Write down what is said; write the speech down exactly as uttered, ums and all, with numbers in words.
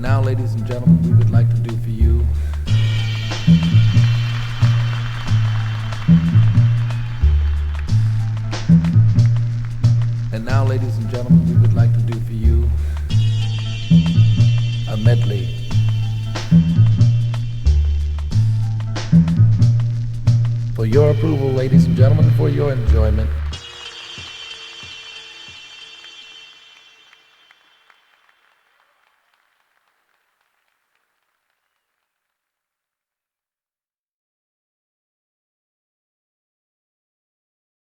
now, ladies and gentlemen, we would like to do for you And now, ladies and gentlemen, we would like to do for you a medley. For your approval, ladies and gentlemen, for your enjoyment.